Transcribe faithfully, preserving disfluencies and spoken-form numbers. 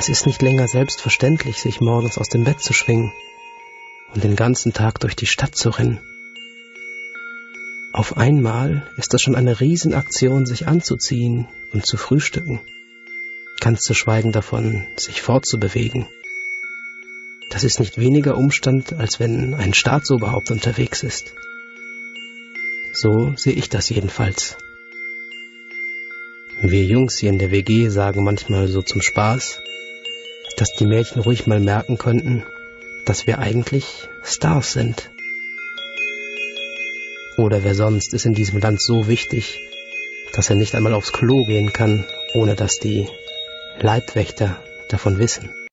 Es ist nicht länger selbstverständlich, sich morgens aus dem Bett zu schwingen und den ganzen Tag durch die Stadt zu rennen. Auf einmal ist es schon eine Riesenaktion, sich anzuziehen und zu frühstücken, ganz zu schweigen davon, sich fortzubewegen. Das ist nicht weniger Umstand, als wenn ein Staatsoberhaupt unterwegs ist. So sehe ich das jedenfalls. Wir Jungs hier in der W G sagen manchmal so zum Spaß, dass die Mädchen ruhig mal merken könnten, dass wir eigentlich Stars sind. Oder wer sonst ist in diesem Land so wichtig, dass er nicht einmal aufs Klo gehen kann, ohne dass die Leibwächter davon wissen.